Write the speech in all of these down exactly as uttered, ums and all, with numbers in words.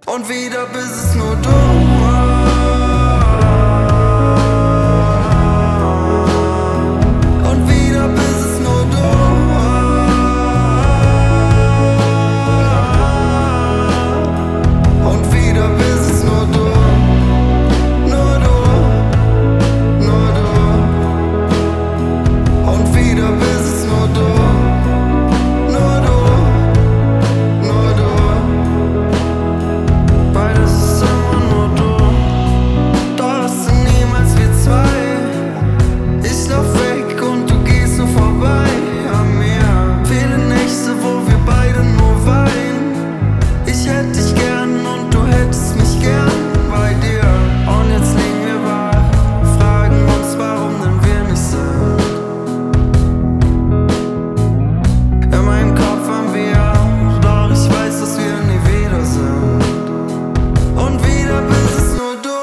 Und wieder bist es nur du. Und wieder bist es nur du. Und wieder bist es nur du. Nur du, nur du. Und wieder bist es nur du. Nur du, nur du. Beides ist immer nur du. Doch es sind niemals wir zwei. Ich lauf weg und du gehst nur vorbei an mir. Viele Nächte, wo wir beide nur weinen. Ich hätt dich gern und du hättest mich gern bei dir. Und jetzt liegen wir wach, fragen uns, warum denn wir nicht sind. In meinem Kopf haben wir, doch ich weiß, dass wir nie wieder sind. Und wieder bist es nur du.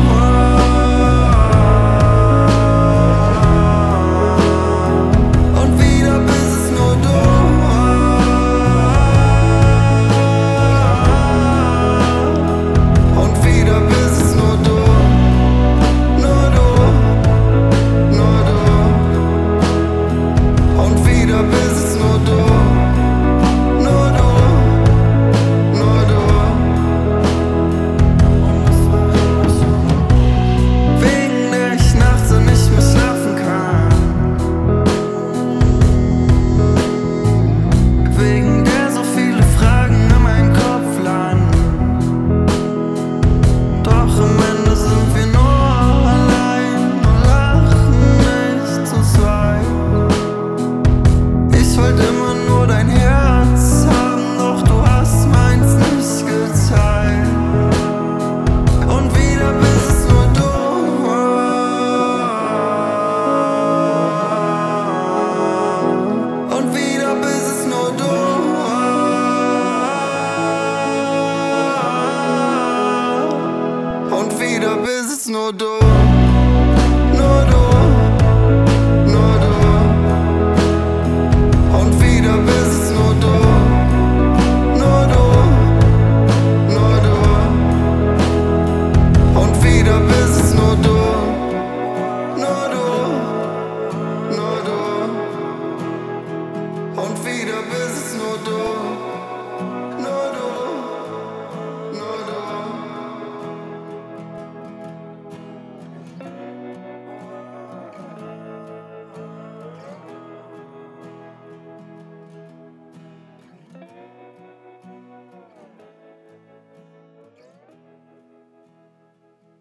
Und wieder bist es nur du. Und wieder bist es nur du. Nur du, nur du. Und wieder bist es nur du. Nur du, nur du. Wegen der ich nachts und nicht mehr schlafen kann. Wegen der so viele Fragen in meinem Kopf landen. Doch am Ende sind wir nur allein und lachen nicht zu zweit. Ich wollte immer nur dein Herz haben, doch du hast meins nicht geteilt. Und wieder bist es nur du. Und wieder bist es nur du. Und wieder bist es nur du.